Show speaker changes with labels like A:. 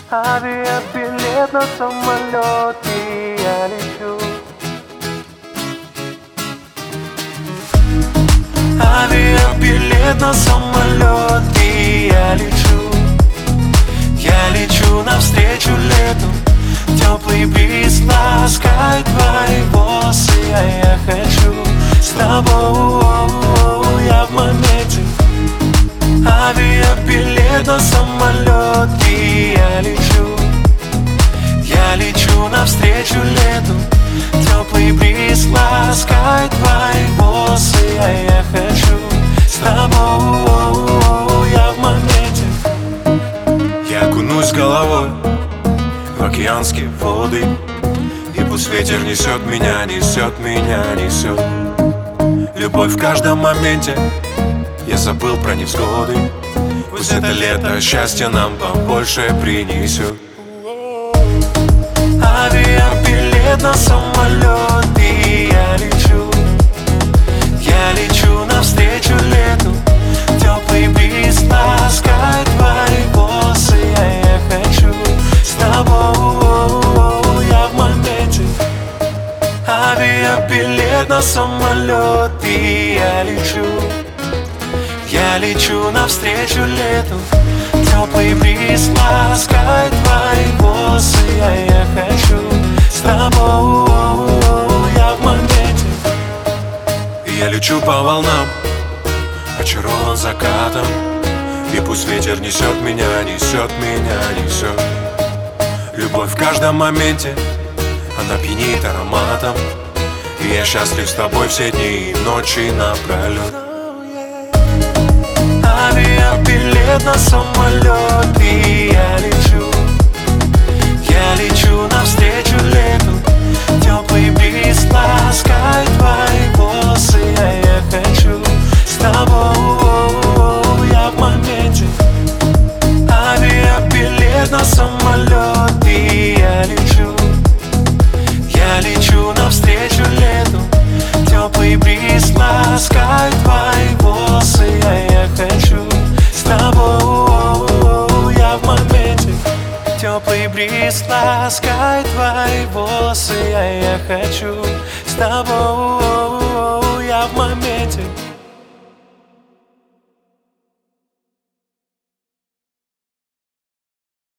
A: Авиабилет на самолет, и я лечу. Авиабилет на самолет, и я лечу. Я лечу навстречу лету. Теплый бриз ласкает твои волосы, а я хочу с тобой, я в моменте. Авиабилет на самолет, и я лечу. Я лечу навстречу лету. Теплый бриз ласкает твои волосы, а я хочу с тобой, я в моменте.
B: Я окунусь головой в океанские воды, и пусть ветер несет меня, несет меня, несет. Любовь в каждом моменте, я забыл про невзгоды. Пусть это лето счастье нам побольше принесет.
A: Авиабилет на самолет, и я лечу. Я лечу навстречу лету. Теплый бриз ласкает твои волосы, а я хочу с тобой, я в моменте. Авиабилет на самолет, и я лечу. Я лечу навстречу лету. Теплый бриз ласкает твои волосы, а я хочу с тобой, я в моменте.
B: И я лечу по волнам, очарован закатом. И пусть ветер несет меня, несет меня, несет. Любовь в каждом моменте, она пьянит ароматом. И я счастлив с тобой все дни и ночи напролет.
A: Авиабилет на самолет, и я лечу. Я лечу навстречу лету. Теплый бриз ласкает твои волосы, а я хочу с тобой, я в моменте. Авиабилет на самолет, и я лечу. Я лечу навстречу лету. Теплый бриз ласкает твои волосы, а я хочу с тобой, я в моменте. Теплый бриз ласкает твои волосы, а я хочу с тобой, я в моменте.